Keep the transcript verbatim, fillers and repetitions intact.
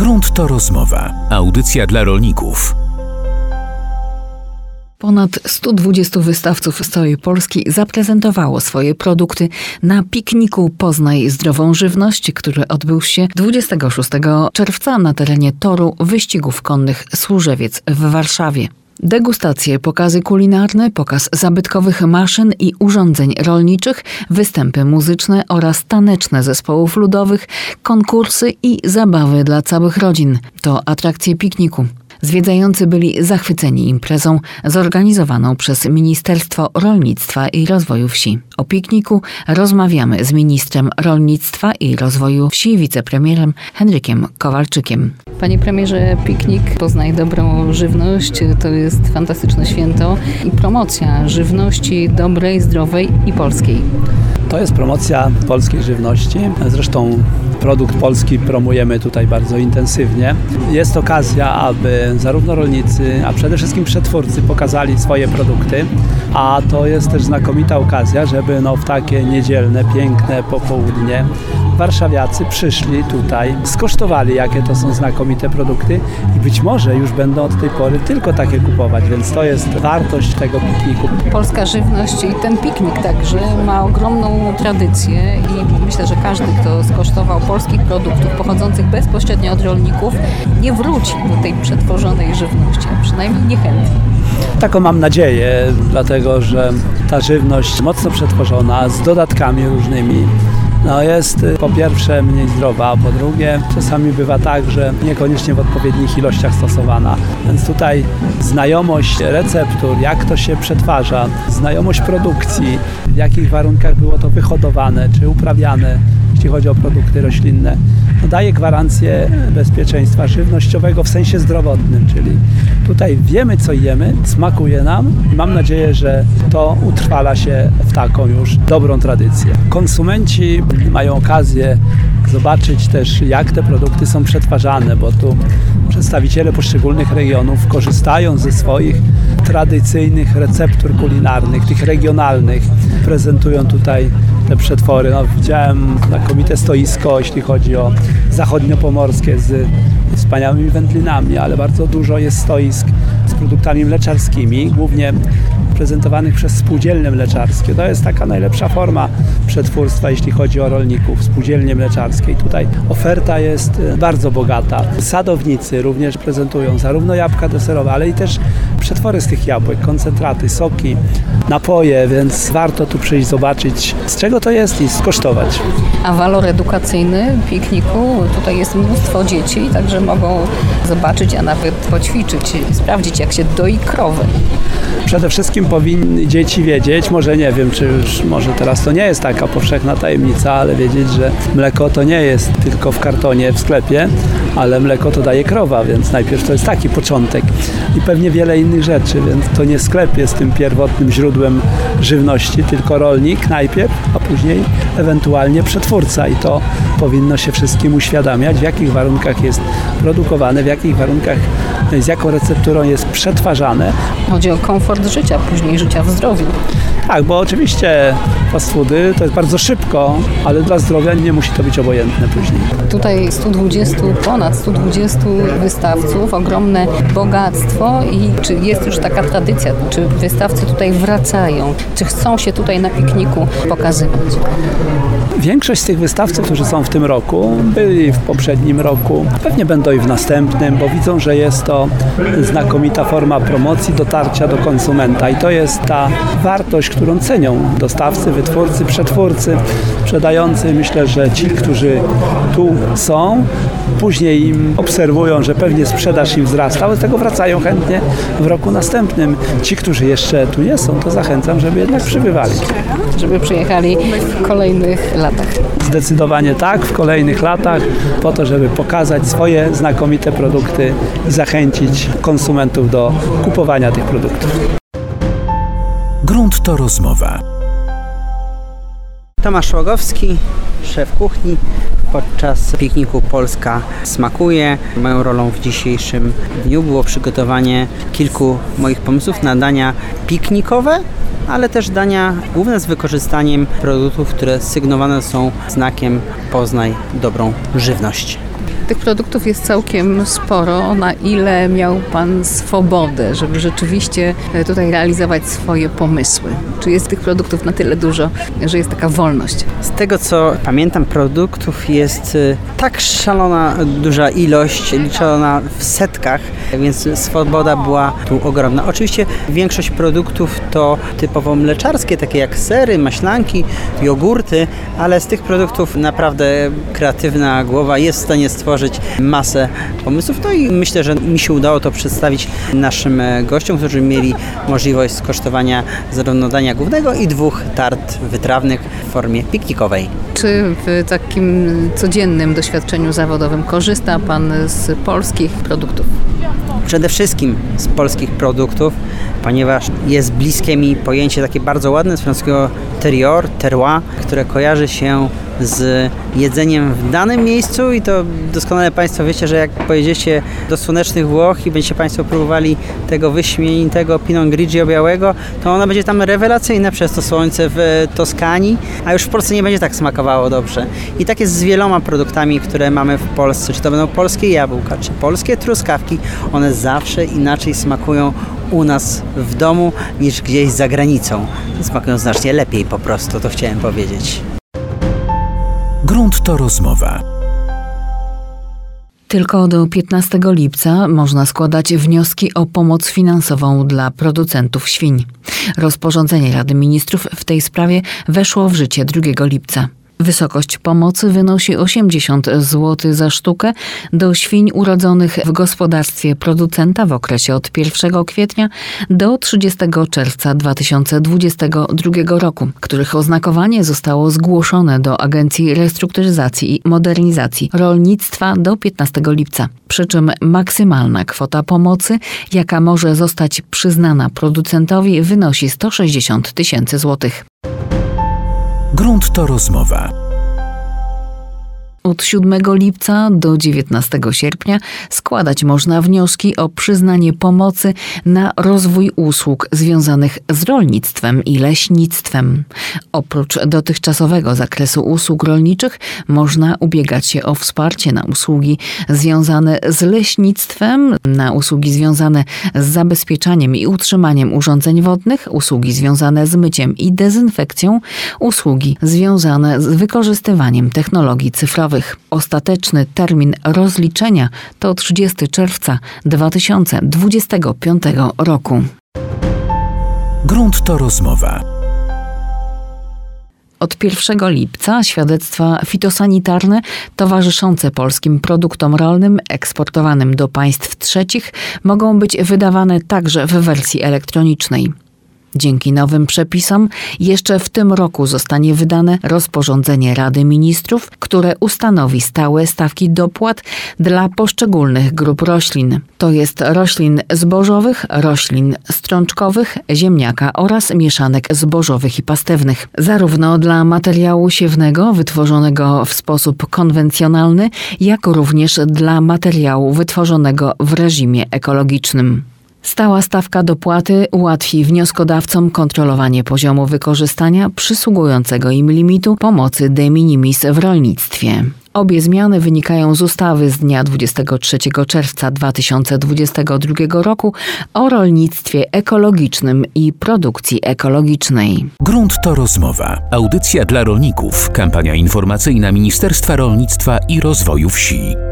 Grunt to rozmowa. Audycja dla rolników. Ponad stu dwudziestu wystawców z całej Polski zaprezentowało swoje produkty na pikniku Poznaj zdrową żywność, który odbył się dwudziestego szóstego czerwca na terenie toru wyścigów konnych Służewiec w Warszawie. Degustacje, pokazy kulinarne, pokaz zabytkowych maszyn i urządzeń rolniczych, występy muzyczne oraz taneczne zespołów ludowych, konkursy i zabawy dla całych rodzin to atrakcje pikniku. Zwiedzający byli zachwyceni imprezą zorganizowaną przez Ministerstwo Rolnictwa i Rozwoju Wsi. O pikniku rozmawiamy z ministrem rolnictwa i rozwoju wsi, wicepremierem Henrykiem Kowalczykiem. Panie premierze, piknik Poznaj dobrą żywność to jest fantastyczne święto i promocja żywności dobrej, zdrowej i polskiej. To jest promocja polskiej żywności. Zresztą produkt polski promujemy tutaj bardzo intensywnie. Jest okazja, aby zarówno rolnicy, a przede wszystkim przetwórcy pokazali swoje produkty, a to jest też znakomita okazja, żeby no w takie niedzielne, piękne popołudnie warszawiacy przyszli tutaj, skosztowali, jakie to są znakomite produkty i być może już będą od tej pory tylko takie kupować, więc to jest wartość tego pikniku. Polska żywność i ten piknik także ma ogromną tradycję i myślę, że każdy, kto skosztował polskich produktów pochodzących bezpośrednio od rolników, nie wróci do tej przetworzonej żywności, a przynajmniej niechętnie. Taką mam nadzieję, dlatego że ta żywność mocno przetworzona, z dodatkami różnymi, no jest po pierwsze mniej zdrowa, a po drugie czasami bywa tak, że niekoniecznie w odpowiednich ilościach stosowana. Więc tutaj znajomość receptur, jak to się przetwarza, znajomość produkcji, w jakich warunkach było to wyhodowane czy uprawiane, jeśli chodzi o produkty roślinne, no daje gwarancję bezpieczeństwa żywnościowego w sensie zdrowotnym, czyli tutaj wiemy, co jemy, smakuje nam i mam nadzieję, że to utrwala się w taką już dobrą tradycję. Konsumenci mają okazję zobaczyć też, jak te produkty są przetwarzane, bo tu przedstawiciele poszczególnych regionów korzystają ze swoich tradycyjnych receptur kulinarnych, tych regionalnych, prezentują tutaj te przetwory. No, widziałem znakomite stoisko, jeśli chodzi o zachodniopomorskie z wspaniałymi wędlinami, ale bardzo dużo jest stoisk z produktami mleczarskimi, głównie prezentowanych przez spółdzielnie mleczarskie. To jest taka najlepsza forma przetwórstwa, jeśli chodzi o rolników, spółdzielnie mleczarskie. I tutaj oferta jest bardzo bogata. Sadownicy również prezentują zarówno jabłka deserowe, ale i też przetwory z tych jabłek, koncentraty, soki, napoje, więc warto tu przyjść, zobaczyć, z czego to jest i skosztować. A walor edukacyjny pikniku, tutaj jest mnóstwo dzieci, także mogą zobaczyć, a nawet poćwiczyć, sprawdzić, jak się doi krowy. Przede wszystkim powinni dzieci wiedzieć, może nie wiem, czy już może teraz to nie jest taka powszechna tajemnica, ale wiedzieć, że mleko to nie jest tylko w kartonie w sklepie, ale mleko to daje krowa, więc najpierw to jest taki początek i pewnie wiele innych rzeczy, więc to nie sklep jest tym pierwotnym źródłem żywności, tylko rolnik najpierw, a później ewentualnie przetwórca i to powinno się wszystkim uświadamiać, w jakich warunkach jest produkowane, w jakich warunkach, z jaką recepturą jest przetwarzane. Chodzi o komfort życia, później życia w zdrowiu. Tak, bo oczywiście fast foody to jest bardzo szybko, ale dla zdrowia nie musi to być obojętne później. Tutaj stu dwudziestu, ponad stu dwudziestu wystawców, ogromne bogactwo i czy jest już taka tradycja, czy wystawcy tutaj wracają, czy chcą się tutaj na pikniku pokazywać? Większość z tych wystawców, którzy są w tym roku, byli w poprzednim roku, pewnie będą i w następnym, bo widzą, że jest to znakomita forma promocji, dotarcia do konsumenta i to jest ta wartość, którą cenią dostawcy, wytwórcy, przetwórcy, sprzedający. Myślę, że ci, którzy tu są, później im obserwują, że pewnie sprzedaż im wzrasta, ale z tego wracają chętnie w roku następnym. Ci, którzy jeszcze tu nie są, to zachęcam, żeby jednak przybywali. Żeby przyjechali w kolejnych latach. Zdecydowanie tak, w kolejnych latach, po to, żeby pokazać swoje znakomite produkty i zachęcić konsumentów do kupowania tych produktów. Grunt to rozmowa. Tomasz Łogowski, szef kuchni. Podczas pikniku Polska smakuje. Moją rolą w dzisiejszym dniu było przygotowanie kilku moich pomysłów na dania piknikowe, ale też dania główne z wykorzystaniem produktów, które sygnowane są znakiem Poznaj dobrą żywność. Tych produktów jest całkiem sporo. Na ile miał Pan swobodę, żeby rzeczywiście tutaj realizować swoje pomysły? Czy jest tych produktów na tyle dużo, że jest taka wolność? Z tego co pamiętam, produktów jest tak szalona duża ilość, liczona w setkach, więc swoboda była tu ogromna. Oczywiście większość produktów to typowo mleczarskie, takie jak sery, maślanki, jogurty, ale z tych produktów naprawdę kreatywna głowa jest w stanie stworzyć masę pomysłów. No i myślę, że mi się udało to przedstawić naszym gościom, którzy mieli możliwość skosztowania zarówno dania głównego i dwóch tart wytrawnych w formie piknikowej. Czy w takim codziennym doświadczeniu zawodowym korzysta Pan z polskich produktów? Przede wszystkim z polskich produktów, ponieważ jest bliskie mi pojęcie takie bardzo ładne z francuskiego terroir, terroir, które kojarzy się z jedzeniem w danym miejscu i to doskonale Państwo wiecie, że jak pojedziecie do słonecznych Włoch i będziecie Państwo próbowali tego wyśmienitego Pinot Grigio białego, to ona będzie tam rewelacyjna przez to słońce w Toskanii, a już w Polsce nie będzie tak smakowało dobrze. I tak jest z wieloma produktami, które mamy w Polsce, czy to będą polskie jabłka, czy polskie truskawki, one zawsze inaczej smakują u nas w domu niż gdzieś za granicą. Smakują znacznie lepiej po prostu, to chciałem powiedzieć. Grunt to rozmowa. Tylko do piętnastego lipca można składać wnioski o pomoc finansową dla producentów świń. Rozporządzenie Rady Ministrów w tej sprawie weszło w życie drugiego lipca. Wysokość pomocy wynosi osiemdziesiąt złotych za sztukę do świń urodzonych w gospodarstwie producenta w okresie od pierwszego kwietnia do trzydziestego czerwca dwa tysiące dwudziestego drugiego roku, których oznakowanie zostało zgłoszone do Agencji Restrukturyzacji i Modernizacji Rolnictwa do piętnastego lipca. Przy czym maksymalna kwota pomocy, jaka może zostać przyznana producentowi, wynosi sto sześćdziesiąt tysięcy złotych. Grunt to rozmowa. Od siódmego lipca do dziewiętnastego sierpnia składać można wnioski o przyznanie pomocy na rozwój usług związanych z rolnictwem i leśnictwem. Oprócz dotychczasowego zakresu usług rolniczych można ubiegać się o wsparcie na usługi związane z leśnictwem, na usługi związane z zabezpieczaniem i utrzymaniem urządzeń wodnych, usługi związane z myciem i dezynfekcją, usługi związane z wykorzystywaniem technologii cyfrowych. Ostateczny termin rozliczenia to trzydziestego czerwca dwa tysiące dwudziestego piątego roku. Grunt to rozmowa. Od pierwszego lipca świadectwa fitosanitarne towarzyszące polskim produktom rolnym eksportowanym do państw trzecich mogą być wydawane także w wersji elektronicznej. Dzięki nowym przepisom jeszcze w tym roku zostanie wydane rozporządzenie Rady Ministrów, które ustanowi stałe stawki dopłat dla poszczególnych grup roślin. To jest roślin zbożowych, roślin strączkowych, ziemniaka oraz mieszanek zbożowych i pastewnych. Zarówno dla materiału siewnego wytworzonego w sposób konwencjonalny, jak również dla materiału wytworzonego w reżimie ekologicznym. Stała stawka dopłaty ułatwi wnioskodawcom kontrolowanie poziomu wykorzystania przysługującego im limitu pomocy de minimis w rolnictwie. Obie zmiany wynikają z ustawy z dnia dwudziestego trzeciego czerwca dwa tysiące dwudziestego drugiego roku o rolnictwie ekologicznym i produkcji ekologicznej. Grunt to rozmowa. Audycja dla rolników. Kampania informacyjna Ministerstwa Rolnictwa i Rozwoju Wsi.